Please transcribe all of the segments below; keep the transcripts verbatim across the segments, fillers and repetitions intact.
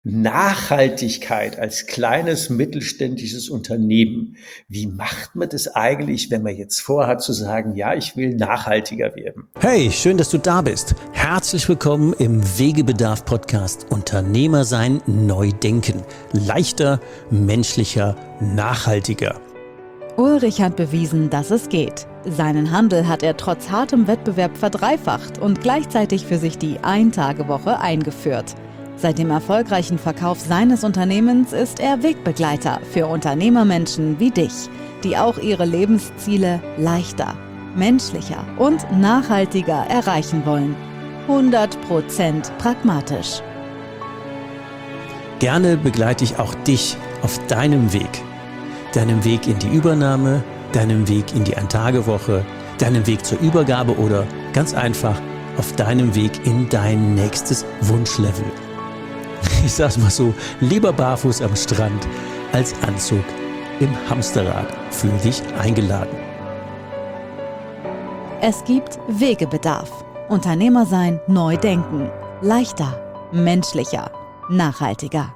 Nachhaltigkeit als kleines mittelständisches Unternehmen. Wie macht man das eigentlich, wenn man jetzt vorhat zu sagen, ja, ich will nachhaltiger werden? Hey, schön, dass du da bist. Herzlich willkommen im Wegebedarf-Podcast Unternehmer sein, neu denken. Leichter, menschlicher, nachhaltiger. Ulrich hat bewiesen, dass es geht. Seinen Handel hat er trotz hartem Wettbewerb verdreifacht und gleichzeitig für sich die Ein-Tage-Woche eingeführt. Seit dem erfolgreichen Verkauf seines Unternehmens ist er Wegbegleiter für Unternehmermenschen wie dich, die auch ihre Lebensziele leichter, menschlicher und nachhaltiger erreichen wollen. hundert Prozent pragmatisch. Gerne begleite ich auch dich auf deinem Weg. Deinem Weg in die Übernahme, deinem Weg in die Ein-Tage-Woche, deinem Weg zur Übergabe oder ganz einfach auf deinem Weg in dein nächstes Wunschlevel. Ich sag's mal so, lieber barfuß am Strand als Anzug im Hamsterrad. Fühl dich eingeladen. Es gibt Wegebedarf. Unternehmer sein, neu denken. Leichter, menschlicher, nachhaltiger.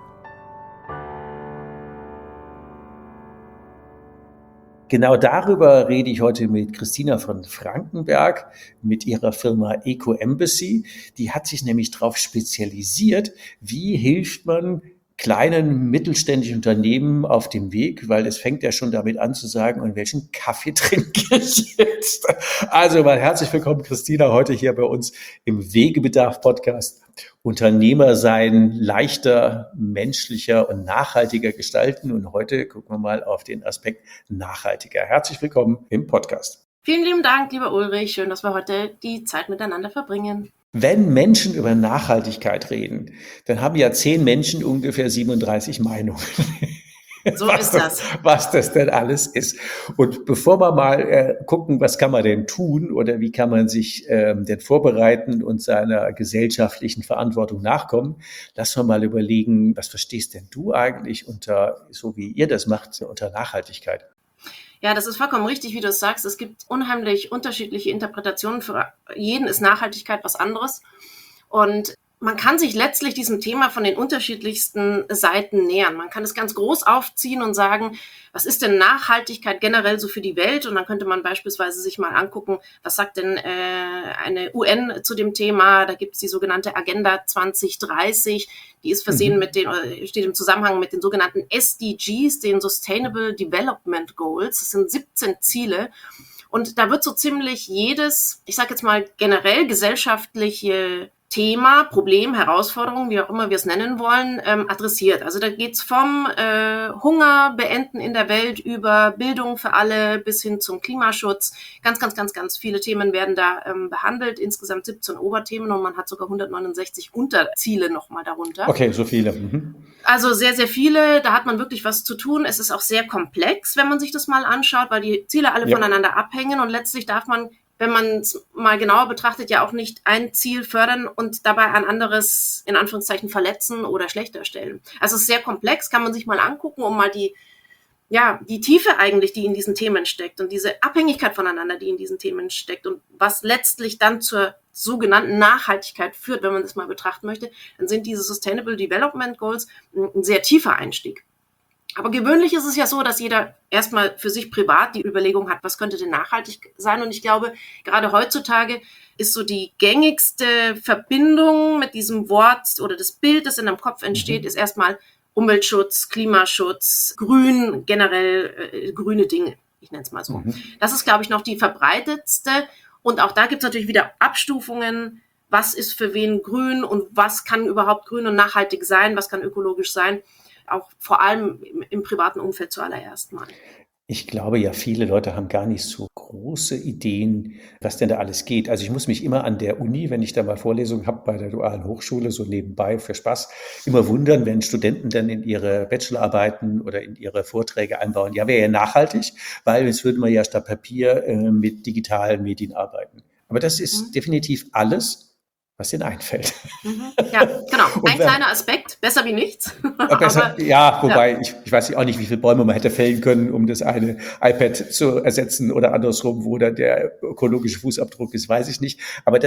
Genau darüber rede ich heute mit Christina von Frankenberg, mit ihrer Firma Eco Embassy. Die hat sich nämlich darauf spezialisiert, wie hilft man kleinen mittelständischen Unternehmen auf dem Weg, weil es fängt ja schon damit an zu sagen, und welchen Kaffee trinke ich jetzt? Also mal herzlich willkommen, Christina, heute hier bei uns im Wegebedarf-Podcast. Unternehmer sein, leichter, menschlicher und nachhaltiger gestalten. Und heute gucken wir mal auf den Aspekt nachhaltiger. Herzlich willkommen im Podcast. Vielen lieben Dank, lieber Ulrich. Schön, dass wir heute die Zeit miteinander verbringen. Wenn Menschen über Nachhaltigkeit reden, dann haben ja zehn Menschen ungefähr siebenunddreißig Meinungen. So ist das. Was das denn alles ist. Und bevor wir mal äh, gucken, was kann man denn tun oder wie kann man sich ähm, denn vorbereiten und seiner gesellschaftlichen Verantwortung nachkommen, lass wir mal überlegen, was verstehst denn du eigentlich unter, so wie ihr das macht, unter Nachhaltigkeit? Ja, das ist vollkommen richtig, wie du es sagst. Es gibt unheimlich unterschiedliche Interpretationen. Für jeden ist Nachhaltigkeit was anderes. Und man kann sich letztlich diesem Thema von den unterschiedlichsten Seiten nähern. Man kann es ganz groß aufziehen und sagen, was ist denn Nachhaltigkeit generell so für die Welt? Und dann könnte man beispielsweise sich mal angucken, was sagt denn äh, eine U N zu dem Thema? Da gibt es die sogenannte Agenda zwanzig dreißig, die ist versehen mhm. mit den, steht im Zusammenhang mit den sogenannten S D Gs, den Sustainable Development Goals. Das sind siebzehn Ziele. Und da wird so ziemlich jedes, ich sage jetzt mal generell gesellschaftliche Thema, Problem, Herausforderung, wie auch immer wir es nennen wollen, ähm, adressiert. Also da geht's vom äh, Hunger beenden in der Welt über Bildung für alle bis hin zum Klimaschutz. Ganz, ganz, ganz, ganz viele Themen werden da ähm, behandelt. Insgesamt siebzehn Oberthemen und man hat sogar hundertneunundsechzig Unterziele nochmal darunter. Okay, so viele. Mhm. Also sehr, sehr viele. Da hat man wirklich was zu tun. Es ist auch sehr komplex, wenn man sich das mal anschaut, weil die Ziele alle ja. voneinander abhängen und letztlich darf man, wenn man es mal genauer betrachtet, ja auch nicht ein Ziel fördern und dabei ein anderes, in Anführungszeichen, verletzen oder schlechter stellen. Also es ist sehr komplex, kann man sich mal angucken, um mal die, ja, die Tiefe eigentlich, die in diesen Themen steckt und diese Abhängigkeit voneinander, die in diesen Themen steckt und was letztlich dann zur sogenannten Nachhaltigkeit führt, wenn man das mal betrachten möchte, dann sind diese Sustainable Development Goals ein sehr tiefer Einstieg. Aber gewöhnlich ist es ja so, dass jeder erstmal für sich privat die Überlegung hat, was könnte denn nachhaltig sein? Und ich glaube, gerade heutzutage ist so die gängigste Verbindung mit diesem Wort oder das Bild, das in deinem Kopf entsteht, mhm. ist erstmal Umweltschutz, Klimaschutz, Grün, generell äh, grüne Dinge. Ich nenne es mal so. Mhm. Das ist, glaube ich, noch die verbreitetste. Und auch da gibt es natürlich wieder Abstufungen. Was ist für wen grün und was kann überhaupt grün und nachhaltig sein? Was kann ökologisch sein? Auch vor allem im, im privaten Umfeld zuallererst mal. Ich glaube ja, viele Leute haben gar nicht so große Ideen, was denn da alles geht. Also ich muss mich immer an der Uni, wenn ich da mal Vorlesungen habe bei der Dualen Hochschule, so nebenbei für Spaß, immer wundern, wenn Studenten dann in ihre Bachelorarbeiten oder in ihre Vorträge einbauen, ja, wäre ja nachhaltig, weil jetzt würden wir ja statt Papier äh, mit digitalen Medien arbeiten. Aber das ist mhm. definitiv alles, was ihnen einfällt. Mhm. Ja, genau. Ein wenn, kleiner Aspekt, besser wie nichts. Besser, Aber, ja, wobei, ja. Ich, ich weiß auch nicht, wie viele Bäume man hätte fällen können, um das eine iPad zu ersetzen oder andersrum, wo dann der ökologische Fußabdruck ist, weiß ich nicht. Aber das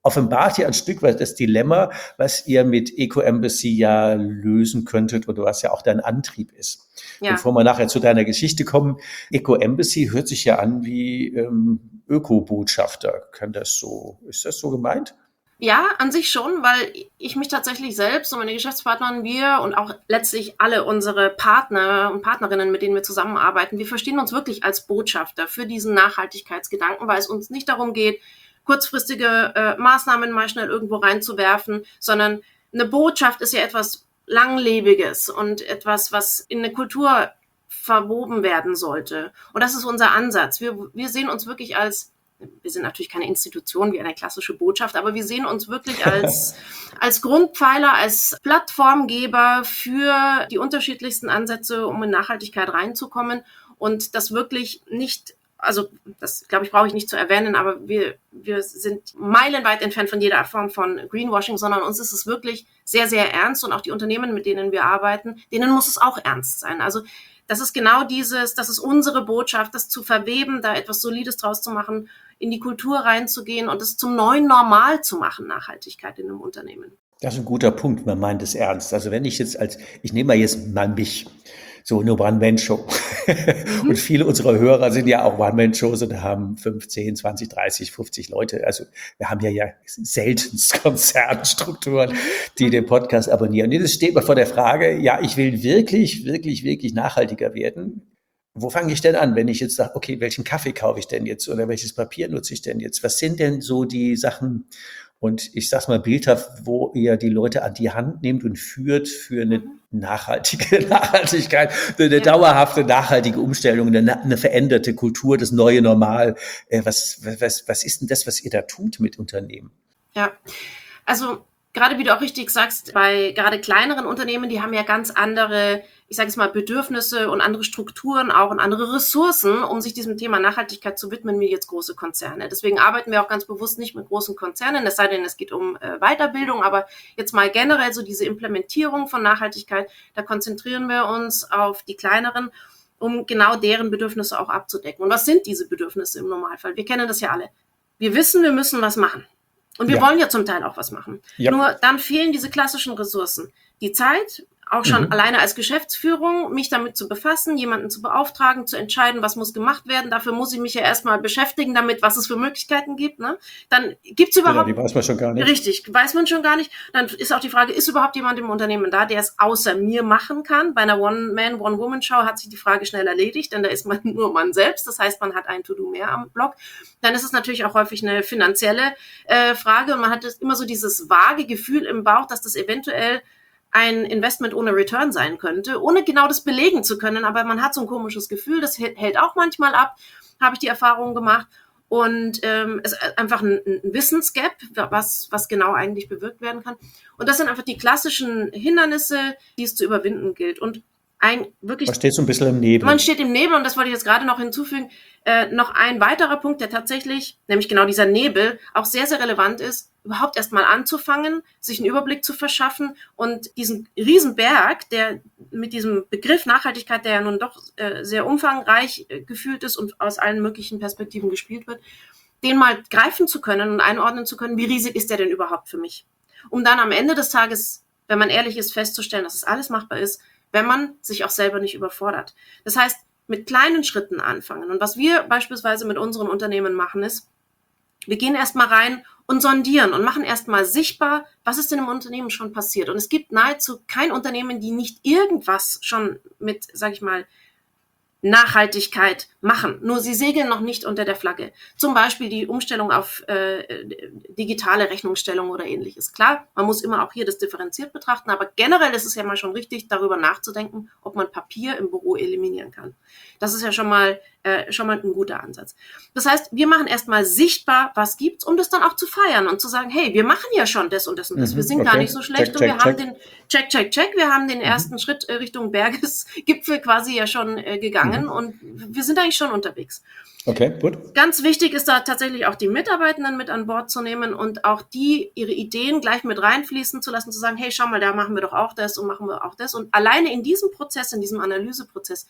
offenbart ja ein Stück weit das Dilemma, was ihr mit Eco-Embassy ja lösen könntet oder was ja auch dein Antrieb ist. Ja. Bevor wir nachher zu deiner Geschichte kommen, Eco-Embassy hört sich ja an wie ähm, Öko-Botschafter. Kann das so, ist das so gemeint? Ja, an sich schon, weil ich mich tatsächlich selbst und meine Geschäftspartner, wir und auch letztlich alle unsere Partner und Partnerinnen, mit denen wir zusammenarbeiten, wir verstehen uns wirklich als Botschafter für diesen Nachhaltigkeitsgedanken, weil es uns nicht darum geht, kurzfristige äh, Maßnahmen mal schnell irgendwo reinzuwerfen, sondern eine Botschaft ist ja etwas Langlebiges und etwas, was in eine Kultur verwoben werden sollte. Und das ist unser Ansatz. Wir, wir sehen uns wirklich als, wir sind natürlich keine Institution wie eine klassische Botschaft, aber wir sehen uns wirklich als, als Grundpfeiler, als Plattformgeber für die unterschiedlichsten Ansätze, um in Nachhaltigkeit reinzukommen und das wirklich nicht, also das glaube ich brauche ich nicht zu erwähnen, aber wir, wir sind meilenweit entfernt von jeder Form von Greenwashing, sondern uns ist es wirklich sehr, sehr ernst und auch die Unternehmen, mit denen wir arbeiten, denen muss es auch ernst sein. Also das ist genau dieses, das ist unsere Botschaft, das zu verweben, da etwas Solides draus zu machen, in die Kultur reinzugehen und es zum neuen Normal zu machen, Nachhaltigkeit in einem Unternehmen. Das ist ein guter Punkt, man meint es ernst. Also wenn ich jetzt als, ich nehme mal jetzt mal mich, so eine One-Man-Show. Mhm. Und viele unserer Hörer sind ja auch One-Man-Shows und haben fünfzehn, zwanzig, dreißig, fünfzig Leute. Also wir haben ja ja seltenst Konzernstrukturen, die den Podcast abonnieren. Und jetzt steht man vor der Frage, ja, ich will wirklich, wirklich, wirklich nachhaltiger werden. Wo fange ich denn an, wenn ich jetzt sage, okay, welchen Kaffee kaufe ich denn jetzt oder welches Papier nutze ich denn jetzt? Was sind denn so die Sachen, und ich sag's mal bildhaft, wo ihr die Leute an die Hand nehmt und führt für eine nachhaltige Nachhaltigkeit, eine ja. dauerhafte nachhaltige Umstellung, eine, eine veränderte Kultur, das neue Normal. Was, was, was ist denn das, was ihr da tut mit Unternehmen? Ja, also gerade wie du auch richtig sagst, bei gerade kleineren Unternehmen, die haben ja ganz andere, ich sage es mal, Bedürfnisse und andere Strukturen auch und andere Ressourcen, um sich diesem Thema Nachhaltigkeit zu widmen, wie jetzt große Konzerne. Deswegen arbeiten wir auch ganz bewusst nicht mit großen Konzernen, es sei denn, es geht um äh, Weiterbildung, aber jetzt mal generell so diese Implementierung von Nachhaltigkeit, da konzentrieren wir uns auf die kleineren, um genau deren Bedürfnisse auch abzudecken. Und was sind diese Bedürfnisse im Normalfall? Wir kennen das ja alle. Wir wissen, wir müssen was machen. Und wir ja. wollen ja zum Teil auch was machen. Ja. Nur dann fehlen diese klassischen Ressourcen. Die Zeit, auch schon mhm. alleine als Geschäftsführung, mich damit zu befassen, jemanden zu beauftragen, zu entscheiden, was muss gemacht werden. Dafür muss ich mich ja erstmal beschäftigen damit, was es für Möglichkeiten gibt. Ne? Dann gibt's überhaupt... Ja, die weiß man schon gar nicht. Richtig, weiß man schon gar nicht. Dann ist auch die Frage, ist überhaupt jemand im Unternehmen da, der es außer mir machen kann? Bei einer One-Man, One-Woman-Show hat sich die Frage schnell erledigt, denn da ist man nur man selbst. Das heißt, man hat ein To-Do mehr am Block. Dann ist es natürlich auch häufig eine finanzielle äh, Frage und man hat immer so dieses vage Gefühl im Bauch, dass das eventuell ein Investment ohne Return sein könnte, ohne genau das belegen zu können, aber man hat so ein komisches Gefühl, das hält auch manchmal ab, habe ich die Erfahrung gemacht und ähm, es ist einfach ein, ein Wissensgap, was, was genau eigentlich bewirkt werden kann und das sind einfach die klassischen Hindernisse, die es zu überwinden gilt und ein wirklich... Man steht so ein bisschen im Nebel. Man steht im Nebel und das wollte ich jetzt gerade noch hinzufügen, äh, noch ein weiterer Punkt, der tatsächlich, nämlich genau dieser Nebel, auch sehr, sehr relevant ist, überhaupt erst mal anzufangen, sich einen Überblick zu verschaffen und diesen Riesenberg, der mit diesem Begriff Nachhaltigkeit, der ja nun doch äh, sehr umfangreich äh, gefühlt ist und aus allen möglichen Perspektiven gespielt wird, den mal greifen zu können und einordnen zu können, wie riesig ist der denn überhaupt für mich? Um dann am Ende des Tages, wenn man ehrlich ist, festzustellen, dass es alles machbar ist, wenn man sich auch selber nicht überfordert. Das heißt, mit kleinen Schritten anfangen. Und was wir beispielsweise mit unseren Unternehmen machen, ist, wir gehen erstmal rein und sondieren und machen erstmal sichtbar, was ist denn im Unternehmen schon passiert. Und es gibt nahezu kein Unternehmen, die nicht irgendwas schon mit, sag ich mal, Nachhaltigkeit machen. Nur sie segeln noch nicht unter der Flagge. Zum Beispiel die Umstellung auf äh, digitale Rechnungsstellung oder ähnliches. Klar, man muss immer auch hier das differenziert betrachten, aber generell ist es ja mal schon richtig, darüber nachzudenken, ob man Papier im Büro eliminieren kann. Das ist ja schon mal äh, schon mal ein guter Ansatz. Das heißt, wir machen erstmal sichtbar, was gibt's, um das dann auch zu feiern und zu sagen, hey, wir machen ja schon das und das und das. Mhm, wir sind okay. gar nicht so schlecht check, und wir check, haben check. den Check, Check, Check. Wir haben den mhm. ersten Schritt äh, Richtung Bergesgipfel quasi ja schon äh, gegangen mhm. und wir sind eigentlich schon unterwegs. Okay, gut. Ganz wichtig ist da tatsächlich auch die Mitarbeitenden mit an Bord zu nehmen und auch die ihre Ideen gleich mit reinfließen zu lassen, zu sagen, hey, schau mal, da machen wir doch auch das und machen wir auch das. Und alleine in diesem Prozess, in diesem Analyseprozess,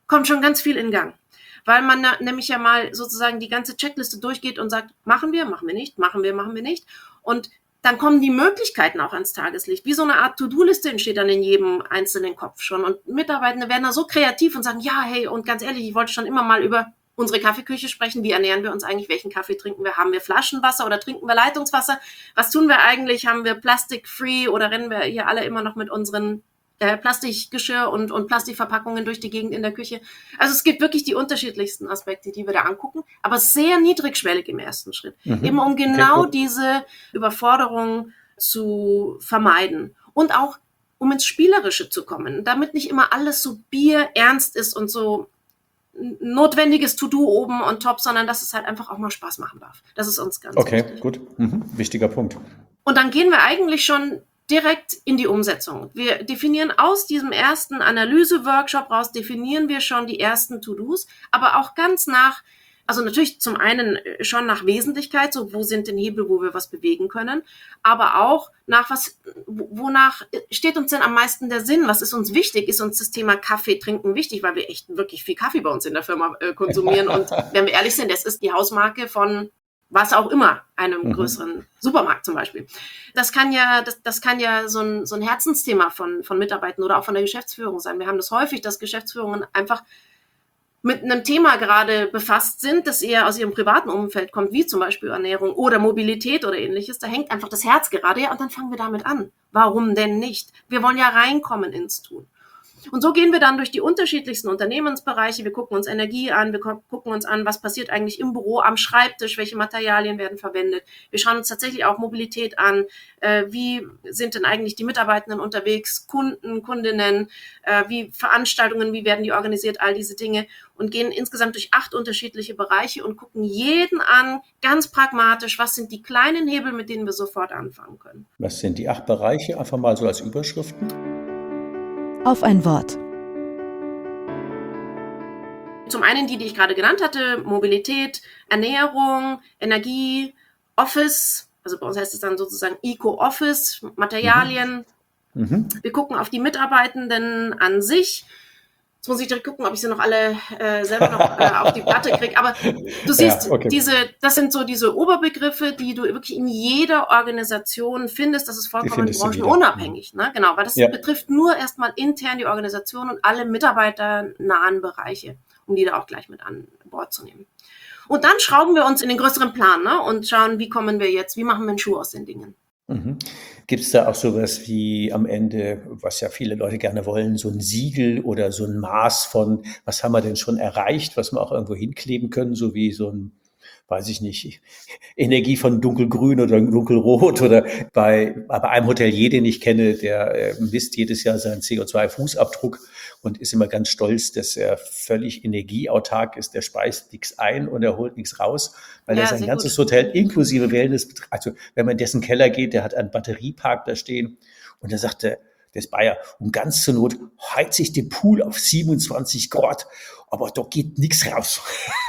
kommt schon ganz viel in Gang. Weil man na, nämlich ja mal sozusagen die ganze Checkliste durchgeht und sagt, machen wir, machen wir nicht, machen wir, machen wir nicht. Und dann kommen die Möglichkeiten auch ans Tageslicht. Wie so eine Art To-Do-Liste entsteht dann in jedem einzelnen Kopf schon. Und Mitarbeitende werden da so kreativ und sagen, ja, hey, und ganz ehrlich, ich wollte schon immer mal über unsere Kaffeeküche sprechen. Wie ernähren wir uns eigentlich? Welchen Kaffee trinken wir? Haben wir Flaschenwasser oder trinken wir Leitungswasser? Was tun wir eigentlich? Haben wir Plastic-free oder rennen wir hier alle immer noch mit unseren äh, Plastikgeschirr und, und Plastikverpackungen durch die Gegend in der Küche? Also es gibt wirklich die unterschiedlichsten Aspekte, die wir da angucken, aber sehr niedrigschwellig im ersten Schritt. Mhm. Eben um genau okay, diese Überforderung zu vermeiden und auch um ins Spielerische zu kommen, damit nicht immer alles so bierernst ist und so notwendiges To-Do oben on top, sondern dass es halt einfach auch mal Spaß machen darf. Das ist uns ganz okay, wichtig. Okay, gut. Mhm. Wichtiger Punkt. Und dann gehen wir eigentlich schon direkt in die Umsetzung. Wir definieren aus diesem ersten Analyse-Workshop raus, definieren wir schon die ersten To-Dos, aber auch ganz nach, also natürlich zum einen schon nach Wesentlichkeit, so wo sind denn Hebel, wo wir was bewegen können, aber auch nach was, wonach steht uns denn am meisten der Sinn? Was ist uns wichtig? Ist uns das Thema Kaffee trinken wichtig, weil wir echt wirklich viel Kaffee bei uns in der Firma äh, konsumieren und wenn wir ehrlich sind, das ist die Hausmarke von was auch immer, einem mhm. größeren Supermarkt zum Beispiel. Das kann ja, das, das kann ja so ein, so ein Herzensthema von, von Mitarbeitern oder auch von der Geschäftsführung sein. Wir haben das häufig, dass Geschäftsführungen einfach mit einem Thema gerade befasst sind, das eher aus ihrem privaten Umfeld kommt, wie zum Beispiel Ernährung oder Mobilität oder ähnliches. Da hängt einfach das Herz gerade, ja, und dann fangen wir damit an. Warum denn nicht? Wir wollen ja reinkommen ins Tun. Und so gehen wir dann durch die unterschiedlichsten Unternehmensbereiche. Wir gucken uns Energie an, wir gucken uns an, was passiert eigentlich im Büro, am Schreibtisch, welche Materialien werden verwendet. Wir schauen uns tatsächlich auch Mobilität an. Äh, wie sind denn eigentlich die Mitarbeitenden unterwegs, Kunden, Kundinnen, äh, wie Veranstaltungen, wie werden die organisiert, all diese Dinge. Und gehen insgesamt durch acht unterschiedliche Bereiche und gucken jeden an, ganz pragmatisch, was sind die kleinen Hebel, mit denen wir sofort anfangen können. Was sind die acht Bereiche? Einfach mal so als Überschriften. Auf ein Wort. Zum einen die, die ich gerade genannt hatte, Mobilität, Ernährung, Energie, Office, also bei uns heißt es dann sozusagen Eco-Office, Materialien. Mhm. Wir gucken auf die Mitarbeitenden an sich. Jetzt muss ich direkt gucken, ob ich sie noch alle äh, selber noch äh, auf die Platte kriege. Aber du siehst, ja, okay. diese, das sind so diese Oberbegriffe, die du wirklich in jeder Organisation findest. Das ist vollkommen branchenunabhängig. Ne? Genau, weil das ja. betrifft nur erstmal intern die Organisation und alle mitarbeiternahen Bereiche, um die da auch gleich mit an Bord zu nehmen. Und dann schrauben wir uns in den größeren Plan, ne? Und schauen, wie kommen wir jetzt, wie machen wir einen Schuh aus den Dingen. Mhm. Gibt es da auch sowas wie am Ende, was ja viele Leute gerne wollen, so ein Siegel oder so ein Maß von, was haben wir denn schon erreicht, was wir auch irgendwo hinkleben können, so wie so ein, weiß ich nicht, Energie von dunkelgrün oder dunkelrot oder bei, bei einem Hotelier, den ich kenne, der äh, misst jedes Jahr seinen C O zwei Fußabdruck und ist immer ganz stolz, dass er völlig energieautark ist. Der speist nichts ein und er holt nichts raus, weil ja, er sein ganzes gut. Hotel inklusive Wellness, also wenn man in dessen Keller geht, der hat einen Batteriepark da stehen und er sagte, das Bayer, und ganz zur Not heizt sich den Pool auf siebenundzwanzig Grad, aber da geht nichts raus.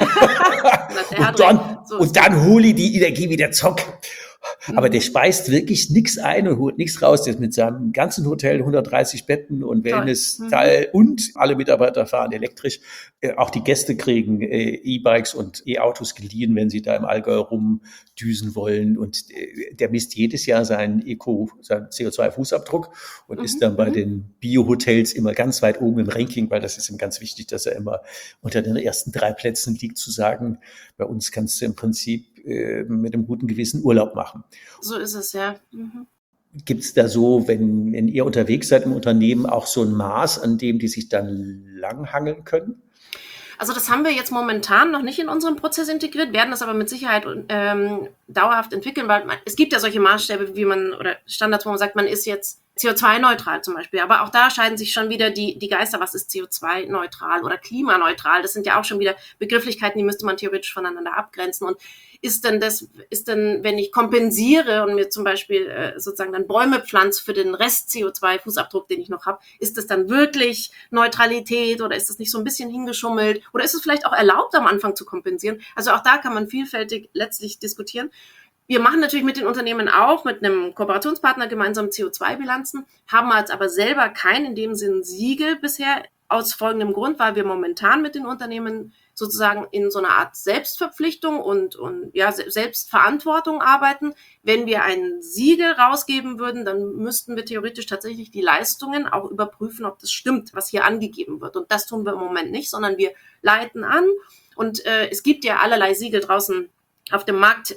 und, dann, so und dann hole ich die Energie wieder zock. Aber der speist wirklich nichts ein und holt nichts raus. Der ist mit seinem ganzen Hotel, hundertdreißig Betten und Wellness-Teil mhm. und alle Mitarbeiter fahren elektrisch. Äh, auch die Gäste kriegen äh, E-Bikes und E-Autos geliehen, wenn sie da im Allgäu rumdüsen wollen. Und äh, der misst jedes Jahr seinen Eco, seinen C O zwei Fußabdruck und mhm. ist dann bei mhm. den Bio-Hotels immer ganz weit oben im Ranking, weil das ist ihm ganz wichtig, dass er immer unter den ersten drei Plätzen liegt, zu sagen, bei uns kannst du im Prinzip mit einem guten Gewissen Urlaub machen. So ist es, ja. Mhm. Gibt es da so, wenn, wenn ihr unterwegs seid im Unternehmen, auch so ein Maß, an dem die sich dann langhangeln können? Also das haben wir jetzt momentan noch nicht in unserem Prozess integriert, werden das aber mit Sicherheit ähm, dauerhaft entwickeln, weil man, es gibt ja solche Maßstäbe, wie man, oder Standards, wo man sagt, man ist jetzt C O zwei neutral zum Beispiel. Aber auch da scheiden sich schon wieder die, die Geister, was ist C O zwei neutral oder klimaneutral. Das sind ja auch schon wieder Begrifflichkeiten, die müsste man theoretisch voneinander abgrenzen. Und ist denn das, ist denn, wenn ich kompensiere und mir zum Beispiel äh, sozusagen dann Bäume pflanze für den Rest C O zwei Fußabdruck, den ich noch habe, ist das dann wirklich Neutralität oder ist das nicht so ein bisschen hingeschummelt? Oder ist es vielleicht auch erlaubt, am Anfang zu kompensieren? Also auch da kann man vielfältig letztlich diskutieren. Wir machen natürlich mit den Unternehmen auch, mit einem Kooperationspartner gemeinsam C O zwei Bilanzen, haben jetzt aber selber kein in dem Sinn Siegel bisher aus folgendem Grund, weil wir momentan mit den Unternehmen sozusagen in so einer Art Selbstverpflichtung und, und ja, Selbstverantwortung arbeiten. Wenn wir ein Siegel rausgeben würden, dann müssten wir theoretisch tatsächlich die Leistungen auch überprüfen, ob das stimmt, was hier angegeben wird. Und das tun wir im Moment nicht, sondern wir leiten an. Und äh, es gibt ja allerlei Siegel draußen auf dem Markt,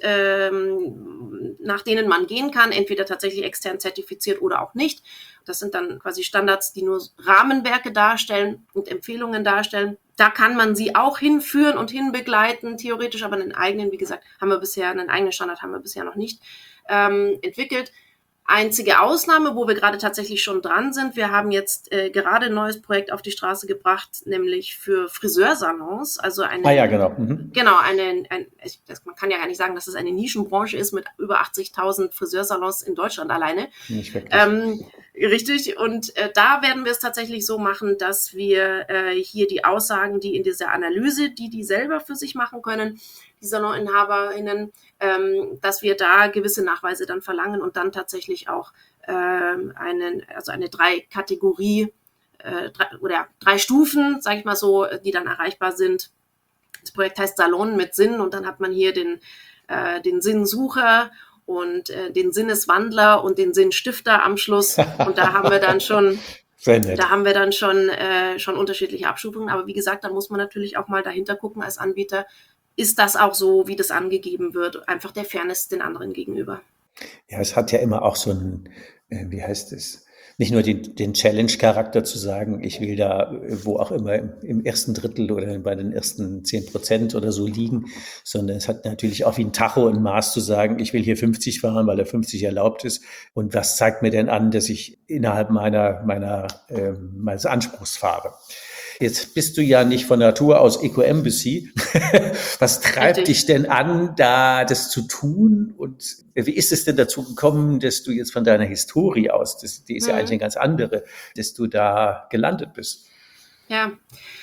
ähm, nach denen man gehen kann, entweder tatsächlich extern zertifiziert oder auch nicht. Das sind dann quasi Standards, die nur Rahmenwerke darstellen und Empfehlungen darstellen. Da kann man sie auch hinführen und hinbegleiten, theoretisch, aber einen eigenen, wie gesagt, haben wir bisher, einen eigenen Standard haben wir bisher noch nicht ähm, entwickelt. Einzige Ausnahme, wo wir gerade tatsächlich schon dran sind, wir haben jetzt äh, gerade ein neues Projekt auf die Straße gebracht, nämlich für Friseursalons, also eine, ah ja, genau, mhm. genau, eine, ein, ich, das, man kann ja gar nicht sagen, dass es eine Nischenbranche ist mit über achtzigtausend Friseursalons in Deutschland alleine. Nicht wirklich. Ähm, richtig, und äh, da werden wir es tatsächlich so machen, dass wir äh, hier die Aussagen, die in dieser Analyse, die die selber für sich machen können, die SaloninhaberInnen, ähm, dass wir da gewisse Nachweise dann verlangen und dann tatsächlich auch ähm, einen, also eine drei Kategorie äh, drei, oder drei Stufen, sage ich mal so, die dann erreichbar sind. Das Projekt heißt Salon mit Sinn und dann hat man hier den, äh, den Sinnsucher und äh, den Sinneswandler und den Sinnstifter am Schluss. Und da haben wir dann schon Da haben wir dann schon, äh, schon unterschiedliche Abstufungen. Aber wie gesagt, dann muss man natürlich auch mal dahinter gucken als Anbieter, ist das auch so, wie das angegeben wird, einfach der Fairness den anderen gegenüber. Ja, es hat ja immer auch so ein, äh, wie heißt es, nicht nur den, den Challenge-Charakter zu sagen, ich will da, wo auch immer, im, im ersten Drittel oder bei den ersten zehn Prozent oder so liegen, sondern es hat natürlich auch wie ein Tacho ein Maß zu sagen, ich will hier fünfzig fahren, weil der fünfzig erlaubt ist. Und was zeigt mir denn an, dass ich innerhalb meiner, meiner, äh, meines Anspruchs fahre? Jetzt bist du ja nicht von Natur aus Eco-Embassy. Was treibt Richtig. dich denn an, da das zu tun? Und wie ist es denn dazu gekommen, dass du jetzt von deiner Historie aus, das, die ist ja Mhm. eigentlich eine ganz andere, dass du da gelandet bist? Ja,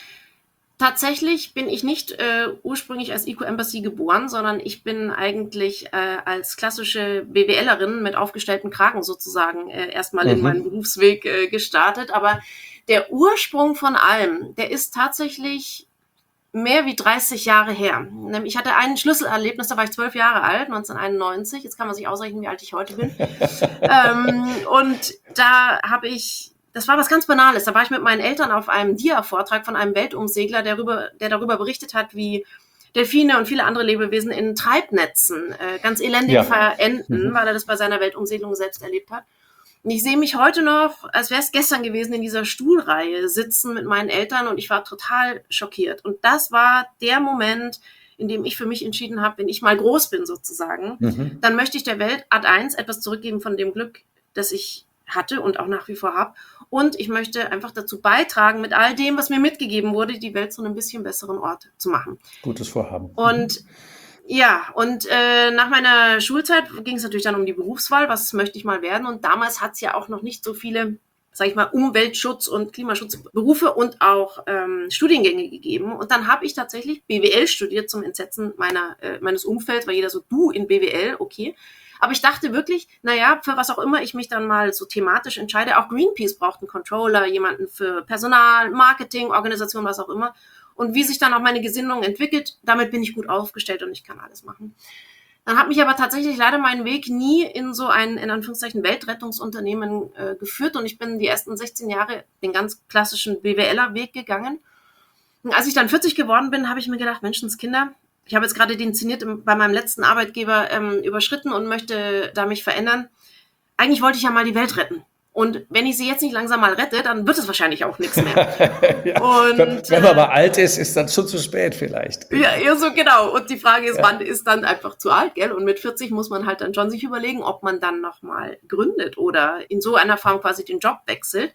tatsächlich bin ich nicht äh, ursprünglich als Eco-Embassy geboren, sondern ich bin eigentlich äh, als klassische BWLerin mit aufgestellten Kragen sozusagen äh, erstmal Mhm. in meinen Berufsweg äh, gestartet. Aber der Ursprung von allem, der ist tatsächlich mehr wie dreißig Jahre her. Nämlich, ich hatte ein Schlüsselerlebnis, da war ich zwölf Jahre alt, neunzehnhunderteinundneunzig. Jetzt kann man sich ausrechnen, wie alt ich heute bin. ähm, und da habe ich, das war was ganz Banales. Da war ich mit meinen Eltern auf einem Dia-Vortrag von einem Weltumsegler, der, rüber, der darüber berichtet hat, wie Delfine und viele andere Lebewesen in Treibnetzen äh, ganz elendig Ja. verenden, Mhm. weil er das bei seiner Weltumsegelung selbst erlebt hat. Und ich sehe mich heute noch, als wäre es gestern gewesen, in dieser Stuhlreihe sitzen mit meinen Eltern und ich war total schockiert. Und das war der Moment, in dem ich für mich entschieden habe, wenn ich mal groß bin sozusagen, Mhm. dann möchte ich der Welt Ad eins etwas zurückgeben von dem Glück, das ich hatte und auch nach wie vor habe. Und ich möchte einfach dazu beitragen, mit all dem, was mir mitgegeben wurde, die Welt zu einem bisschen besseren Ort zu machen. Gutes Vorhaben. Und ja, und äh, nach meiner Schulzeit ging es natürlich dann um die Berufswahl, was möchte ich mal werden. Und damals hat es ja auch noch nicht so viele, sag ich mal, Umweltschutz- und Klimaschutzberufe und auch ähm, Studiengänge gegeben. Und dann habe ich tatsächlich B W L studiert zum Entsetzen meiner, äh, meines Umfelds, weil jeder so, du in B W L, okay. Aber ich dachte wirklich, naja, für was auch immer ich mich dann mal so thematisch entscheide, auch Greenpeace braucht einen Controller, jemanden für Personal, Marketing, Organisation, was auch immer. Und wie sich dann auch meine Gesinnung entwickelt, damit bin ich gut aufgestellt und ich kann alles machen. Dann hat mich aber tatsächlich leider mein Weg nie in so ein, in Anführungszeichen, Weltrettungsunternehmen äh, geführt und ich bin die ersten sechzehn Jahre den ganz klassischen BWLer-Weg gegangen. Und als ich dann vierzig geworden bin, habe ich mir gedacht, Menschenskinder, ich habe jetzt gerade den Zenit bei meinem letzten Arbeitgeber ähm, überschritten und möchte da mich verändern. Eigentlich wollte ich ja mal die Welt retten. Und wenn ich sie jetzt nicht langsam mal rette, dann wird es wahrscheinlich auch nichts mehr. Ja. Und, wenn, wenn man aber alt ist, ist dann schon zu spät vielleicht. Ja, ja, so genau. Und die Frage ist, Ja. wann ist dann einfach zu alt, gell? Und mit vierzig muss man halt dann schon sich überlegen, ob man dann nochmal gründet oder in so einer Form quasi den Job wechselt.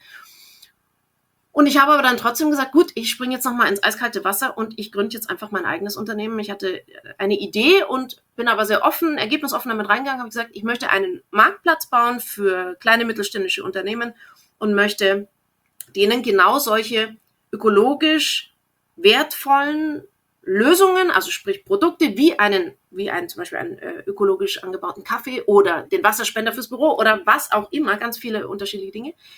Und ich habe aber dann trotzdem gesagt, gut, ich springe jetzt nochmal ins eiskalte Wasser und ich gründe jetzt einfach mein eigenes Unternehmen. Ich hatte eine Idee und bin aber sehr offen, ergebnisoffen damit reingegangen, habe gesagt, ich möchte einen Marktplatz bauen für kleine mittelständische Unternehmen und möchte denen genau solche ökologisch wertvollen Lösungen, also sprich Produkte wie einen, wie einen zum Beispiel einen äh, ökologisch angebauten Kaffee oder den Wasserspender fürs Büro oder was auch immer, ganz viele unterschiedliche Dinge,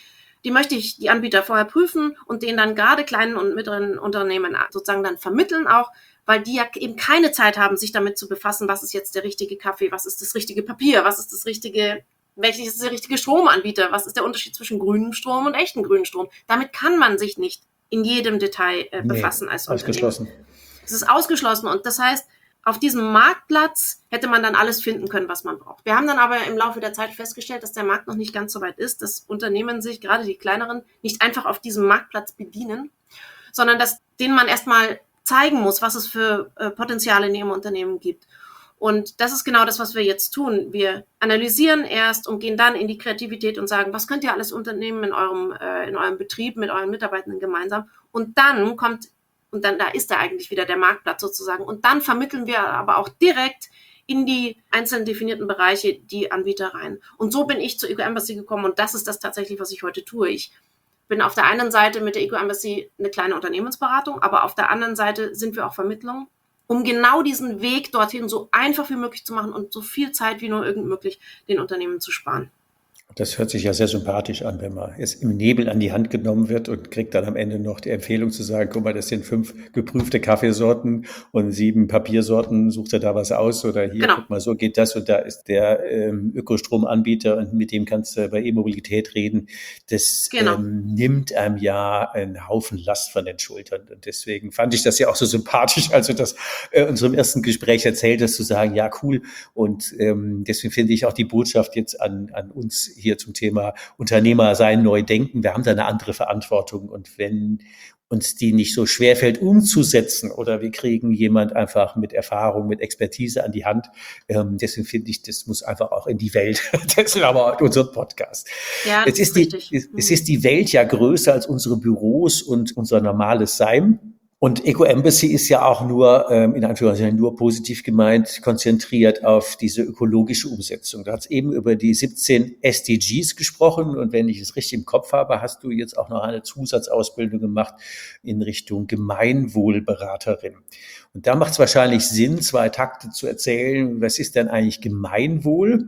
die möchte ich, die Anbieter vorher prüfen und denen dann gerade kleinen und mittleren Unternehmen sozusagen dann vermitteln auch, weil die ja eben keine Zeit haben, sich damit zu befassen, was ist jetzt der richtige Kaffee, was ist das richtige Papier, was ist das richtige, welches ist der richtige Stromanbieter, was ist der Unterschied zwischen grünem Strom und echten grünen Strom. Damit kann man sich nicht in jedem Detail äh, befassen nee, als ausgeschlossen. Unternehmen. Es ist ausgeschlossen und das heißt, auf diesem Marktplatz hätte man dann alles finden können, was man braucht. Wir haben dann aber im Laufe der Zeit festgestellt, dass der Markt noch nicht ganz so weit ist, dass Unternehmen sich, gerade die kleineren, nicht einfach auf diesem Marktplatz bedienen, sondern dass denen man erstmal zeigen muss, was es für äh, Potenziale in ihrem Unternehmen gibt. Und das ist genau das, was wir jetzt tun. Wir analysieren erst und gehen dann in die Kreativität und sagen, was könnt ihr alles unternehmen in eurem, äh, in eurem Betrieb mit euren Mitarbeitenden gemeinsam? Und dann kommt Und dann, da ist da eigentlich wieder der Marktplatz sozusagen. Und dann vermitteln wir aber auch direkt in die einzelnen definierten Bereiche die Anbieter rein. Und so bin ich zur Eco-Embassy gekommen. Und das ist das tatsächlich, was ich heute tue. Ich bin auf der einen Seite mit der Eco-Embassy eine kleine Unternehmensberatung, aber auf der anderen Seite sind wir auch Vermittlung, um genau diesen Weg dorthin so einfach wie möglich zu machen und so viel Zeit wie nur irgend möglich den Unternehmen zu sparen. Das hört sich ja sehr sympathisch an, wenn man jetzt im Nebel an die Hand genommen wird und kriegt dann am Ende noch die Empfehlung zu sagen, guck mal, das sind fünf geprüfte Kaffeesorten und sieben Papiersorten, sucht ihr da was aus oder hier, genau. Guck mal, so geht das und da ist der ähm, Ökostromanbieter und mit dem kannst du bei E-Mobilität reden. Das genau. ähm, nimmt einem ja einen Haufen Last von den Schultern und deswegen fand ich das ja auch so sympathisch, als du das äh, in unserem ersten Gespräch erzählt hast, zu sagen, ja, cool und ähm, deswegen finde ich auch die Botschaft jetzt an, an uns hier zum Thema Unternehmer sein, neu denken. Wir haben da eine andere Verantwortung und wenn uns die nicht so schwerfällt umzusetzen oder wir kriegen jemand einfach mit Erfahrung, mit Expertise an die Hand, ähm, deswegen finde ich, das muss einfach auch in die Welt. Deswegen aber unser Podcast. Ja, Jetzt ist, ist die, es, es ist die Welt ja größer als unsere Büros und unser normales Sein. Und Eco-Embassy ist ja auch nur, ähm, in Anführungszeichen nur positiv gemeint, konzentriert auf diese ökologische Umsetzung. Du hast eben über die siebzehn S D Gs gesprochen und wenn ich es richtig im Kopf habe, hast du jetzt auch noch eine Zusatzausbildung gemacht in Richtung Gemeinwohlberaterin. Und da macht es wahrscheinlich Sinn, zwei Takte zu erzählen, was ist denn eigentlich Gemeinwohl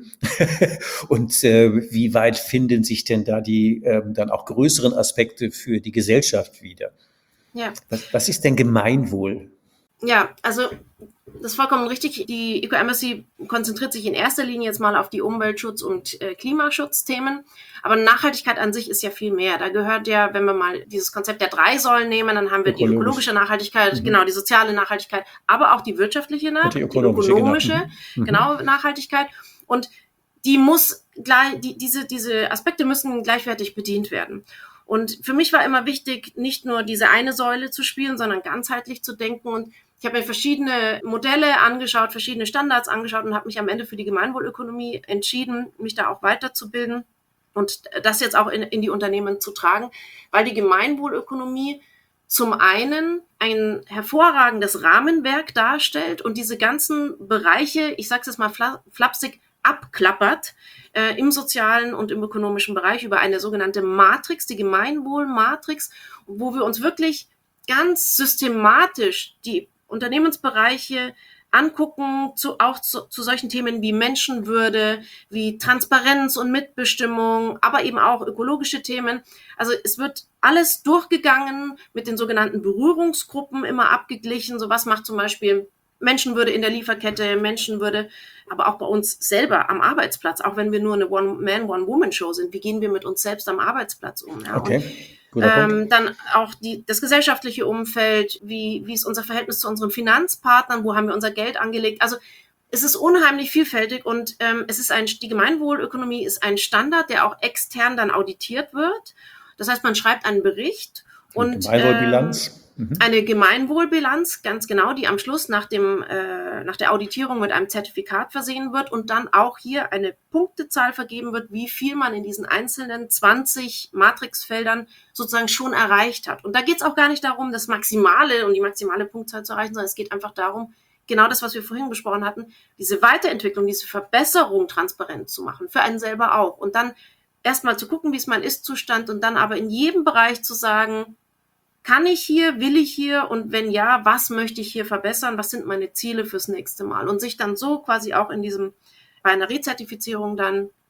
und äh, wie weit finden sich denn da die äh, dann auch größeren Aspekte für die Gesellschaft wieder? Ja. Was, was ist denn Gemeinwohl? Ja, also das ist vollkommen richtig. Die Eco-Embassy konzentriert sich in erster Linie jetzt mal auf die Umweltschutz- und äh, Klimaschutzthemen. Aber Nachhaltigkeit an sich ist ja viel mehr. Da gehört ja, wenn wir mal dieses Konzept der drei Säulen nehmen, dann haben wir Ökologisch. die ökologische Nachhaltigkeit, mhm. genau, die soziale Nachhaltigkeit, aber auch die wirtschaftliche Nachhaltigkeit, die ökonomische, die ökonomische genau. genau, Nachhaltigkeit. Und die muss gleich, die, diese, diese Aspekte müssen gleichwertig bedient werden. Und für mich war immer wichtig, nicht nur diese eine Säule zu spielen, sondern ganzheitlich zu denken. Und ich habe mir verschiedene Modelle angeschaut, verschiedene Standards angeschaut und habe mich am Ende für die Gemeinwohlökonomie entschieden, mich da auch weiterzubilden und das jetzt auch in, in die Unternehmen zu tragen, weil die Gemeinwohlökonomie zum einen ein hervorragendes Rahmenwerk darstellt und diese ganzen Bereiche, ich sage es jetzt mal flapsig, abklappert äh, im sozialen und im ökonomischen Bereich über eine sogenannte Matrix, die Gemeinwohl-Matrix, wo wir uns wirklich ganz systematisch die Unternehmensbereiche angucken, zu, auch zu, zu solchen Themen wie Menschenwürde, wie Transparenz und Mitbestimmung, aber eben auch ökologische Themen. Also es wird alles durchgegangen, mit den sogenannten Berührungsgruppen immer abgeglichen. So was macht zum Beispiel Menschenwürde in der Lieferkette, Menschenwürde, aber auch bei uns selber am Arbeitsplatz, auch wenn wir nur eine One-Man, One-Woman-Show sind. Wie gehen wir mit uns selbst am Arbeitsplatz um? Ja? Okay. Und, ähm, dann auch die, das gesellschaftliche Umfeld, wie, wie ist unser Verhältnis zu unseren Finanzpartnern, wo haben wir unser Geld angelegt? Also es ist unheimlich vielfältig und ähm, es ist ein, die Gemeinwohlökonomie ist ein Standard, der auch extern dann auditiert wird. Das heißt, man schreibt einen Bericht und Gemeinwohlbilanz. Ähm, Eine Gemeinwohlbilanz, ganz genau, die am Schluss nach dem äh, nach der Auditierung mit einem Zertifikat versehen wird und dann auch hier eine Punktezahl vergeben wird, wie viel man in diesen einzelnen zwanzig Matrixfeldern sozusagen schon erreicht hat. Und da geht es auch gar nicht darum, das Maximale und die maximale Punktzahl zu erreichen, sondern es geht einfach darum, genau das, was wir vorhin besprochen hatten, diese Weiterentwicklung, diese Verbesserung transparent zu machen, für einen selber auch. Und dann erstmal zu gucken, wie ist mein Ist-Zustand und dann aber in jedem Bereich zu sagen, kann ich hier, will ich hier und wenn ja, was möchte ich hier verbessern, was sind meine Ziele fürs nächste Mal und sich dann so quasi auch in diesem, bei einer Rezertifizierung dann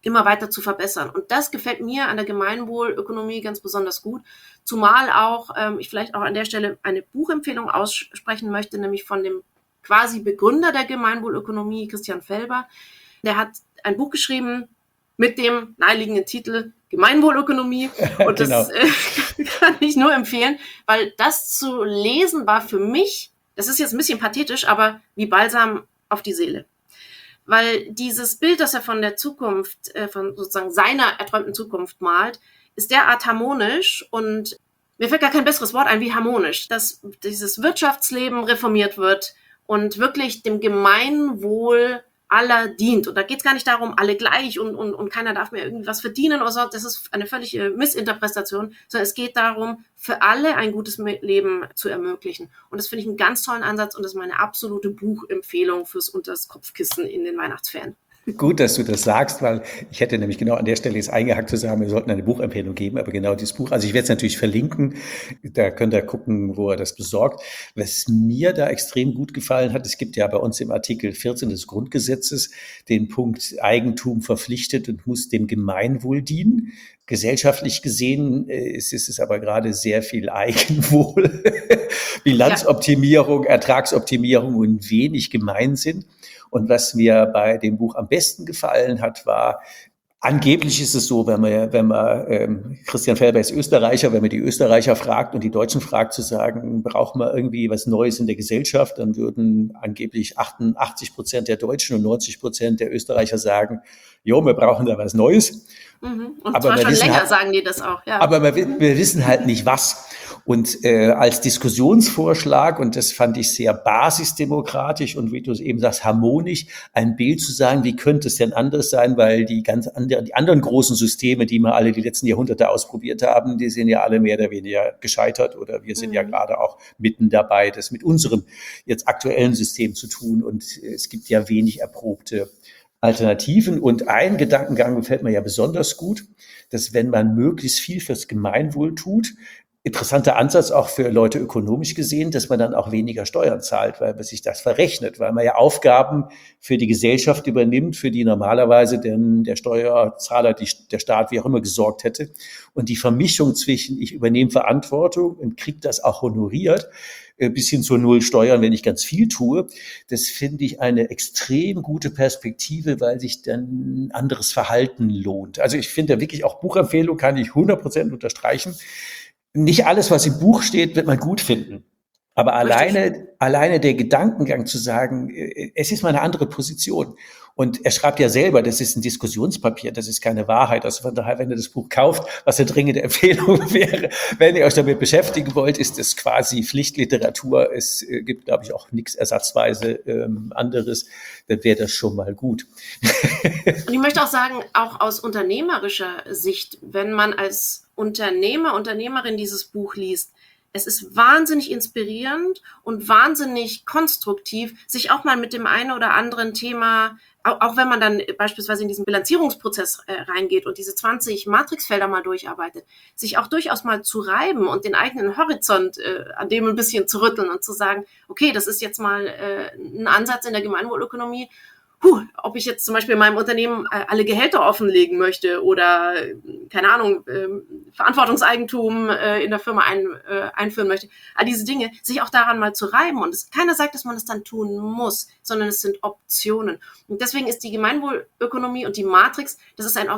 immer weiter zu verbessern. Und das gefällt mir an der Gemeinwohlökonomie ganz besonders gut, zumal auch ähm, ich vielleicht auch an der Stelle eine Buchempfehlung aussprechen möchte, nämlich von dem quasi Begründer der Gemeinwohlökonomie, Christian Felber. Der hat ein Buch geschrieben mit dem naheliegenden Titel Gemeinwohlökonomie. Und das genau. äh, kann ich nur empfehlen, weil das zu lesen war für mich, das ist jetzt ein bisschen pathetisch, aber wie Balsam auf die Seele. Weil dieses Bild, das er von der Zukunft, äh, von sozusagen seiner erträumten Zukunft malt, ist derart harmonisch und mir fällt gar kein besseres Wort ein wie harmonisch, dass dieses Wirtschaftsleben reformiert wird und wirklich dem Gemeinwohl aller dient. Und da geht es gar nicht darum, alle gleich und, und, und keiner darf mehr irgendwie was verdienen oder so. Das ist eine völlige Missinterpretation, sondern es geht darum, für alle ein gutes Leben zu ermöglichen. Und das finde ich einen ganz tollen Ansatz und das ist meine absolute Buchempfehlung fürs Unters Kopfkissen in den Weihnachtsferien. Gut, dass du das sagst, weil ich hätte nämlich genau an der Stelle jetzt eingehakt zu sagen, wir sollten eine Buchempfehlung geben, aber genau dieses Buch, also ich werde es natürlich verlinken, da könnt ihr gucken, wo er das besorgt. Was mir da extrem gut gefallen hat, es gibt ja bei uns im Artikel vierzehn des Grundgesetzes den Punkt Eigentum verpflichtet und muss dem Gemeinwohl dienen. Gesellschaftlich gesehen ist, ist es aber gerade sehr viel Eigenwohl, Bilanzoptimierung, Ertragsoptimierung und wenig Gemeinsinn. Und was mir bei dem Buch am besten gefallen hat, war, angeblich ist es so, wenn man, wenn man ähm, Christian Felber ist Österreicher, wenn man die Österreicher fragt und die Deutschen fragt, zu sagen, braucht man irgendwie was Neues in der Gesellschaft, dann würden angeblich achtundachtzig Prozent der Deutschen und neunzig Prozent der Österreicher sagen, jo, wir brauchen da was Neues. Mhm. Und aber zwar schon länger halt, sagen die das auch. Ja. Aber wir, wir wissen halt nicht was. Und äh, als Diskussionsvorschlag, und das fand ich sehr basisdemokratisch und wie du es eben sagst, harmonisch, ein Bild zu sagen, wie könnte es denn anders sein, weil die ganz anderen, die anderen großen Systeme, die wir alle die letzten Jahrhunderte ausprobiert haben, die sind ja alle mehr oder weniger gescheitert oder wir sind mhm. ja gerade auch mitten dabei, das mit unserem jetzt aktuellen System zu tun und es gibt ja wenig erprobte Alternativen. Und ein Gedankengang gefällt mir ja besonders gut, dass wenn man möglichst viel fürs Gemeinwohl tut, interessanter Ansatz auch für Leute ökonomisch gesehen, dass man dann auch weniger Steuern zahlt, weil man sich das verrechnet, weil man ja Aufgaben für die Gesellschaft übernimmt, für die normalerweise denn der Steuerzahler, die, der Staat, wie auch immer, gesorgt hätte. Und die Vermischung zwischen ich übernehme Verantwortung und kriege das auch honoriert, bis hin zu Null Steuern, wenn ich ganz viel tue, das finde ich eine extrem gute Perspektive, weil sich dann ein anderes Verhalten lohnt. Also ich finde wirklich auch Buchempfehlung kann ich hundert Prozent unterstreichen. Nicht alles, was im Buch steht, wird man gut finden. Aber alleine, alleine der Gedankengang zu sagen, es ist mal eine andere Position. Und er schreibt ja selber, das ist ein Diskussionspapier, das ist keine Wahrheit. Also von daher, wenn ihr das Buch kauft, was eine dringende Empfehlung wäre, wenn ihr euch damit beschäftigen wollt, ist es quasi Pflichtliteratur. Es gibt, glaube ich, auch nichts ersatzweise ähm, anderes. Dann wäre das schon mal gut. Und ich möchte auch sagen, auch aus unternehmerischer Sicht, wenn man als Unternehmer, Unternehmerin dieses Buch liest, es ist wahnsinnig inspirierend und wahnsinnig konstruktiv, sich auch mal mit dem einen oder anderen Thema, auch, auch wenn man dann beispielsweise in diesen Bilanzierungsprozess äh, reingeht und diese zwanzig Matrixfelder mal durcharbeitet, sich auch durchaus mal zu reiben und den eigenen Horizont äh, an dem ein bisschen zu rütteln und zu sagen, okay, das ist jetzt mal äh, ein Ansatz in der Gemeinwohlökonomie. Puh, ob ich jetzt zum Beispiel in meinem Unternehmen äh, alle Gehälter offenlegen möchte oder, äh, keine Ahnung, äh, Verantwortungseigentum äh, in der Firma ein, äh, einführen möchte. All diese Dinge, sich auch daran mal zu reiben. Und es, keiner sagt, dass man es dann tun muss, sondern es sind Optionen. Und deswegen ist die Gemeinwohlökonomie und die Matrix, das ist ein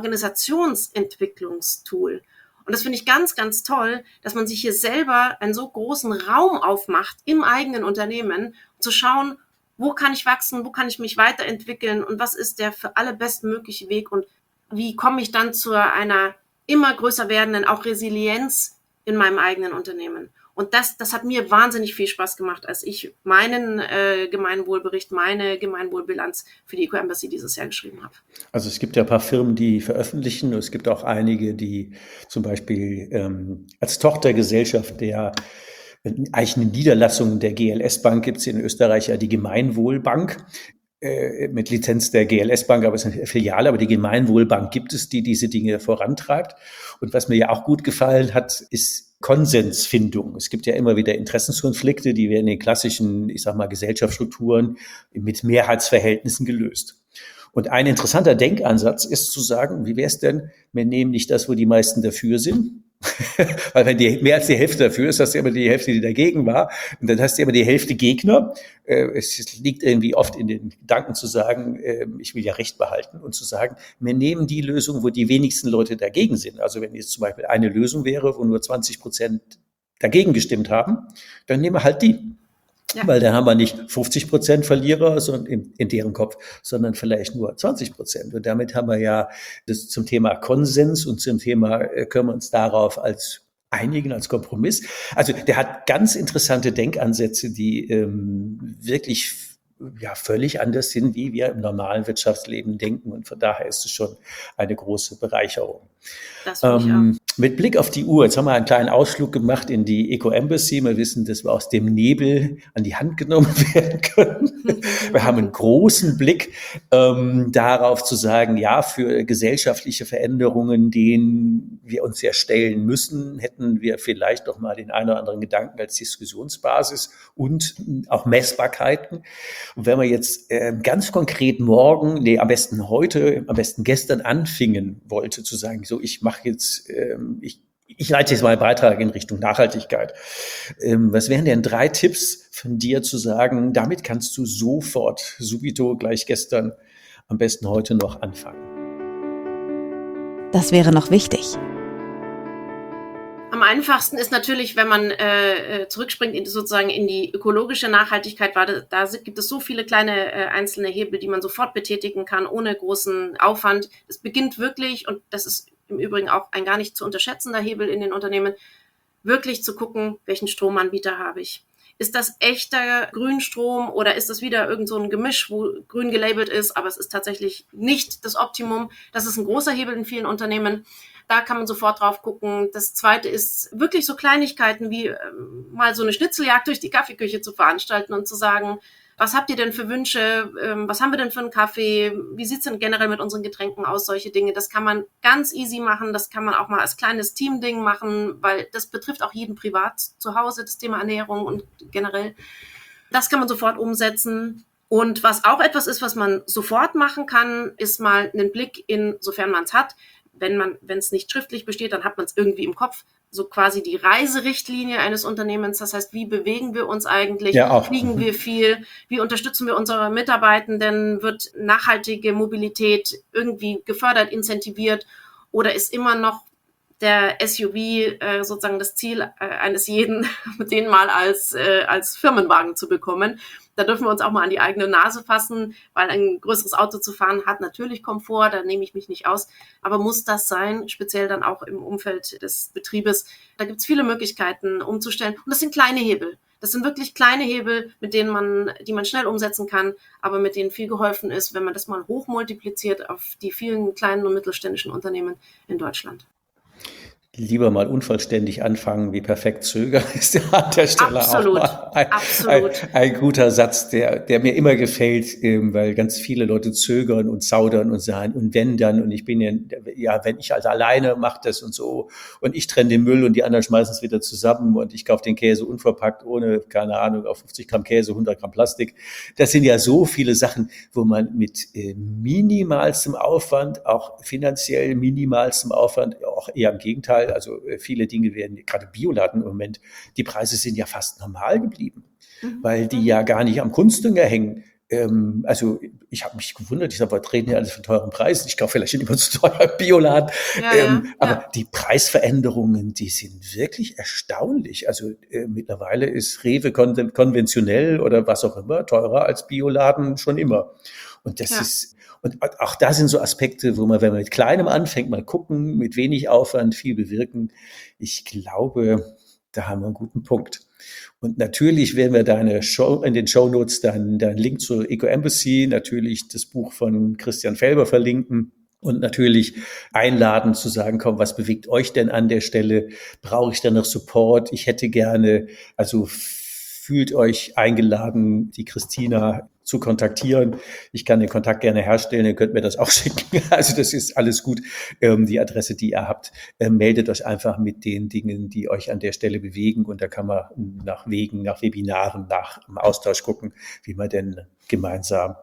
Organisationsentwicklungstool. Und das finde ich ganz, ganz toll, dass man sich hier selber einen so großen Raum aufmacht im eigenen Unternehmen, zu schauen, wo kann ich wachsen, wo kann ich mich weiterentwickeln und was ist der für alle bestmögliche Weg und wie komme ich dann zu einer immer größer werdenden auch Resilienz in meinem eigenen Unternehmen. Und das, das hat mir wahnsinnig viel Spaß gemacht, als ich meinen äh, Gemeinwohlbericht, meine Gemeinwohlbilanz für die Eco-Embassy dieses Jahr geschrieben habe. Also es gibt ja ein paar Firmen, die veröffentlichen und es gibt auch einige, die zum Beispiel ähm, als Tochtergesellschaft der eigentlich eine Niederlassung der G L S Bank gibt es in Österreich ja die Gemeinwohlbank äh, mit Lizenz der G L S Bank, aber es ist eine Filiale, aber die Gemeinwohlbank gibt es, die diese Dinge vorantreibt. Und was mir ja auch gut gefallen hat, ist Konsensfindung. Es gibt ja immer wieder Interessenskonflikte, die werden in den klassischen, ich sag mal, Gesellschaftsstrukturen mit Mehrheitsverhältnissen gelöst. Und ein interessanter Denkansatz ist zu sagen, wie wäre es denn, wir nehmen nicht das, wo die meisten dafür sind, weil wenn die, mehr als die Hälfte dafür ist, hast du immer die Hälfte, die dagegen war. Und dann hast du immer die Hälfte Gegner. Es liegt irgendwie oft in den Gedanken zu sagen, ich will ja Recht behalten und zu sagen, wir nehmen die Lösung, wo die wenigsten Leute dagegen sind. Also wenn jetzt zum Beispiel eine Lösung wäre, wo nur zwanzig Prozent dagegen gestimmt haben, dann nehmen wir halt die. Ja. Weil da haben wir nicht fünfzig Prozent Verlierer sondern in, in deren Kopf, sondern vielleicht nur zwanzig Prozent. Und damit haben wir ja das zum Thema Konsens und zum Thema, können wir uns darauf als einigen, als Kompromiss. Also der hat ganz interessante Denkansätze, die ähm, wirklich ja völlig anders sind, wie wir im normalen Wirtschaftsleben denken. Und von daher ist es schon eine große Bereicherung. Das finde ich ähm, auch. Mit Blick auf die Uhr, jetzt haben wir einen kleinen Ausflug gemacht in die Eco-Embassy. Wir wissen, dass wir aus dem Nebel an die Hand genommen werden können. Wir haben einen großen Blick ähm, darauf zu sagen, ja, für gesellschaftliche Veränderungen, denen wir uns ja stellen müssen, hätten wir vielleicht doch mal den einen oder anderen Gedanken als Diskussionsbasis und auch Messbarkeiten. Und wenn wir jetzt äh, ganz konkret morgen, nee, am besten heute, am besten gestern anfingen wollte, zu sagen, so, ich mache jetzt, ähm, ich, ich leite jetzt mal einen Beitrag in Richtung Nachhaltigkeit. Ähm, was wären denn drei Tipps von dir zu sagen, damit kannst du sofort, subito, gleich gestern, am besten heute noch anfangen? Das wäre noch wichtig. Am einfachsten ist natürlich, wenn man äh, zurückspringt in, sozusagen in die ökologische Nachhaltigkeit, weil da, da gibt es so viele kleine äh, einzelne Hebel, die man sofort betätigen kann, ohne großen Aufwand. Es beginnt wirklich, und das ist im Übrigen auch ein gar nicht zu unterschätzender Hebel in den Unternehmen, wirklich zu gucken, welchen Stromanbieter habe ich. Ist das echter Grünstrom oder ist das wieder irgend so ein Gemisch, wo grün gelabelt ist, aber es ist tatsächlich nicht das Optimum. Das ist ein großer Hebel in vielen Unternehmen. Da kann man sofort drauf gucken. Das Zweite ist wirklich so Kleinigkeiten wie ähm, mal so eine Schnitzeljagd durch die Kaffeeküche zu veranstalten und zu sagen, was habt ihr denn für Wünsche? Ähm, was haben wir denn für einen Kaffee? Wie sieht's denn generell mit unseren Getränken aus? Solche Dinge. Das kann man ganz easy machen. Das kann man auch mal als kleines Teamding machen, weil das betrifft auch jeden privat zu Hause, das Thema Ernährung und generell. Das kann man sofort umsetzen. Und was auch etwas ist, was man sofort machen kann, ist mal einen Blick in, sofern man es hat, wenn man, wenn es nicht schriftlich besteht, dann hat man es irgendwie im Kopf, so quasi die Reiserichtlinie eines Unternehmens. Das heißt, wie bewegen wir uns eigentlich? Ja, auch. Fliegen wir viel? Wie unterstützen wir unsere Mitarbeitenden? Wird nachhaltige Mobilität irgendwie gefördert, incentiviert? Oder ist immer noch der S U V äh, sozusagen das Ziel äh, eines jeden, den mal als, äh, als Firmenwagen zu bekommen? Da dürfen wir uns auch mal an die eigene Nase fassen, weil ein größeres Auto zu fahren hat natürlich Komfort, da nehme ich mich nicht aus. Aber muss das sein, speziell dann auch im Umfeld des Betriebes? Da gibt es viele Möglichkeiten umzustellen. Und das sind kleine Hebel. Das sind wirklich kleine Hebel, mit denen man, die man schnell umsetzen kann, aber mit denen viel geholfen ist, wenn man das mal hochmultipliziert auf die vielen kleinen und mittelständischen Unternehmen in Deutschland. Lieber mal unvollständig anfangen, wie perfekt zögern, ist ja an der Stelle absolut, auch mal ein, absolut. Ein, ein guter Satz, der, der mir immer gefällt, ähm, weil ganz viele Leute zögern und zaudern und sagen, und wenn dann, und ich bin ja, ja, wenn ich also alleine mache das und so, und ich trenne den Müll und die anderen schmeißen es wieder zusammen und ich kaufe den Käse unverpackt, ohne, keine Ahnung, auf fünfzig Gramm Käse, hundert Gramm Plastik. Das sind ja so viele Sachen, wo man mit äh, minimalstem Aufwand, auch finanziell minimalstem Aufwand, auch eher im Gegenteil, also viele Dinge werden, gerade Bioladen im Moment, die Preise sind ja fast normal geblieben, mhm. weil die ja gar nicht am Kunstdünger hängen. Ähm, also ich habe mich gewundert, ich sage, wir reden ja alles von teuren Preisen, ich kaufe vielleicht nicht immer zu teuer Bioladen, ja, ähm, ja, aber ja. Die Preisveränderungen, die sind wirklich erstaunlich. Also äh, mittlerweile ist Rewe kon- konventionell oder was auch immer teurer als Bioladen schon immer. Und das ja. ist Und auch da sind so Aspekte, wo man, wenn man mit Kleinem anfängt, mal gucken, mit wenig Aufwand viel bewirken. Ich glaube, da haben wir einen guten Punkt. Und natürlich werden wir deine Show, in den Shownotes dann deinen Link zur Eco-Embassy, natürlich das Buch von Christian Felber verlinken und natürlich einladen zu sagen, komm, was bewegt euch denn an der Stelle? Brauche ich da noch Support? Ich hätte gerne, also fühlt euch eingeladen, die Christina zu kontaktieren. Ich kann den Kontakt gerne herstellen, ihr könnt mir das auch schicken. Also das ist alles gut. Ähm, die Adresse, die ihr habt, äh, meldet euch einfach mit den Dingen, die euch an der Stelle bewegen. Und da kann man nach Wegen, nach Webinaren, nach dem Austausch gucken, wie man denn gemeinsam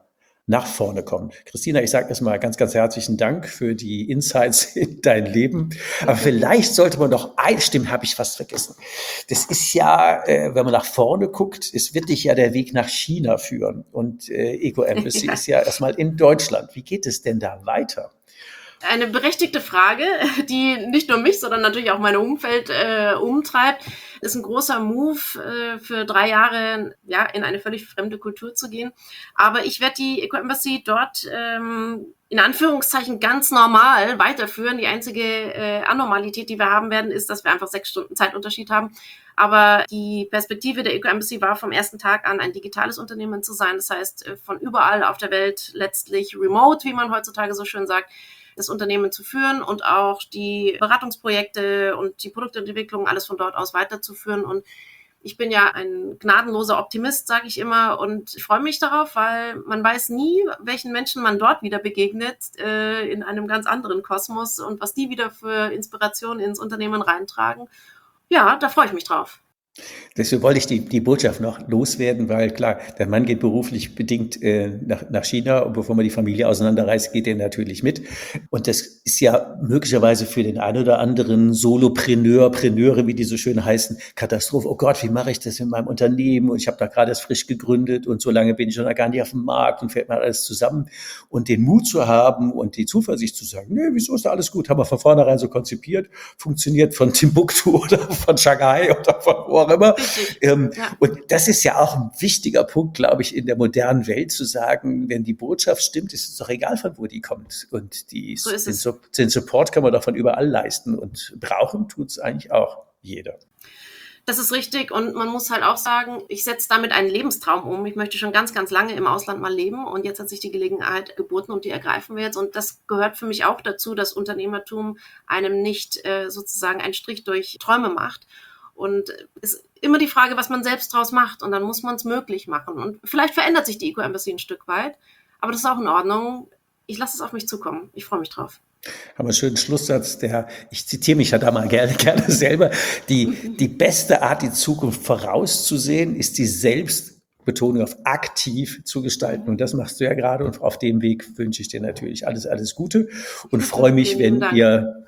nach vorne kommen. Christina, ich sage erstmal ganz, ganz herzlichen Dank für die Insights in dein Leben. Aber vielleicht sollte man noch einstimmen, habe ich fast vergessen. Das ist ja, äh, wenn man nach vorne guckt, es wird dich ja der Weg nach China führen. Und äh, Eco Embassy ja. ist ja erstmal in Deutschland. Wie geht es denn da weiter? Eine berechtigte Frage, die nicht nur mich, sondern natürlich auch mein Umfeld äh, umtreibt. Ist ein großer Move, äh, für drei Jahre ja in eine völlig fremde Kultur zu gehen. Aber ich werde die Eco Embassy dort ähm, in Anführungszeichen ganz normal weiterführen. Die einzige äh, Anormalität, die wir haben werden, ist, dass wir einfach sechs Stunden Zeitunterschied haben. Aber die Perspektive der Eco Embassy war vom ersten Tag an, ein digitales Unternehmen zu sein. Das heißt, von überall auf der Welt letztlich remote, wie man heutzutage so schön sagt, das Unternehmen zu führen und auch die Beratungsprojekte und die Produktentwicklung alles von dort aus weiterzuführen. Und ich bin ja ein gnadenloser Optimist, sage ich immer, und ich freue mich darauf, weil man weiß nie, welchen Menschen man dort wieder begegnet, äh, in einem ganz anderen Kosmos und was die wieder für Inspiration ins Unternehmen reintragen. Ja, da freue ich mich drauf. Deswegen wollte ich die, die Botschaft noch loswerden, weil klar, der Mann geht beruflich bedingt äh, nach, nach China und bevor man die Familie auseinanderreißt, geht er natürlich mit. Und das ist ja möglicherweise für den einen oder anderen Solopreneur, Preneure, wie die so schön heißen, Katastrophe. Oh Gott, wie mache ich das in meinem Unternehmen? Und ich habe da gerade erst frisch gegründet und so lange bin ich schon gar nicht auf dem Markt und fällt mir alles zusammen. Und den Mut zu haben und die Zuversicht zu sagen, nee, wieso ist da alles gut? Haben wir von vornherein so konzipiert, funktioniert von Timbuktu oder von Shanghai oder von wo auch immer. Ähm, ja. Und das ist ja auch ein wichtiger Punkt, glaube ich, in der modernen Welt zu sagen, wenn die Botschaft stimmt, ist es doch egal, von wo die kommt. Und die, so den, Su- den Support kann man doch von überall leisten und brauchen tut es eigentlich auch jeder. Das ist richtig und man muss halt auch sagen, ich setze damit einen Lebenstraum um. Ich möchte schon ganz, ganz lange im Ausland mal leben und jetzt hat sich die Gelegenheit geboten und die ergreifen wir jetzt. Und das gehört für mich auch dazu, dass Unternehmertum einem nicht äh, sozusagen einen Strich durch Träume macht. Und es ist immer die Frage, was man selbst draus macht. Und dann muss man es möglich machen. Und vielleicht verändert sich die Eco Embassy ein Stück weit. Aber das ist auch in Ordnung. Ich lasse es auf mich zukommen. Ich freue mich drauf. Haben wir einen schönen Schlusssatz, der, ich zitiere mich ja da mal gerne, gerne selber. Die, die beste Art, die Zukunft vorauszusehen, ist die Selbstbetonung auf aktiv zu gestalten. Und das machst du ja gerade. Und auf dem Weg wünsche ich dir natürlich alles, alles Gute und freue mich, wenn ihr,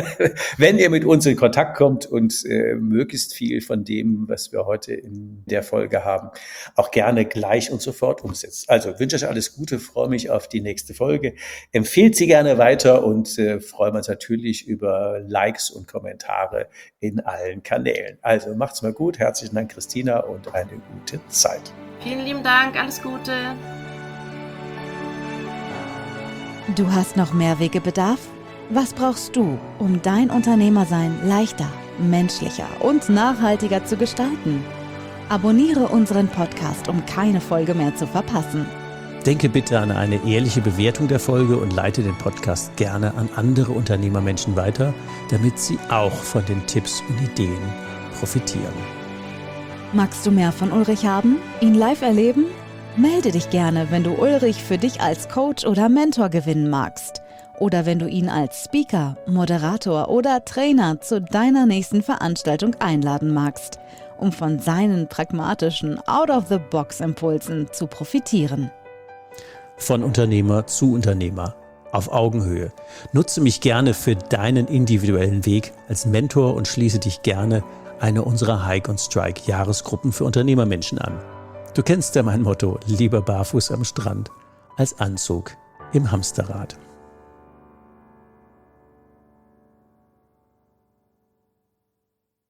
wenn ihr mit uns in Kontakt kommt und äh, möglichst viel von dem, was wir heute in der Folge haben, auch gerne gleich und sofort umsetzt. Also wünsche euch alles Gute, freue mich auf die nächste Folge. Empfehlt sie gerne weiter und äh, freuen uns natürlich über Likes und Kommentare in allen Kanälen. Also macht's mal gut. Herzlichen Dank, Christina, und eine gute Zeit. Vielen lieben Dank, alles Gute. Du hast noch mehr Wegebedarf? Was brauchst du, um dein Unternehmersein leichter, menschlicher und nachhaltiger zu gestalten? Abonniere unseren Podcast, um keine Folge mehr zu verpassen. Denke bitte an eine ehrliche Bewertung der Folge und leite den Podcast gerne an andere Unternehmermenschen weiter, damit sie auch von den Tipps und Ideen profitieren. Magst du mehr von Ulrich haben? Ihn live erleben? Melde dich gerne, wenn du Ulrich für dich als Coach oder Mentor gewinnen magst. Oder wenn du ihn als Speaker, Moderator oder Trainer zu deiner nächsten Veranstaltung einladen magst, um von seinen pragmatischen Out-of-the-Box-Impulsen zu profitieren. Von Unternehmer zu Unternehmer. Auf Augenhöhe. Nutze mich gerne für deinen individuellen Weg als Mentor und schließe dich gerne eine unserer Hike und Strike Jahresgruppen für Unternehmermenschen an. Du kennst ja mein Motto, lieber barfuß am Strand als Anzug im Hamsterrad.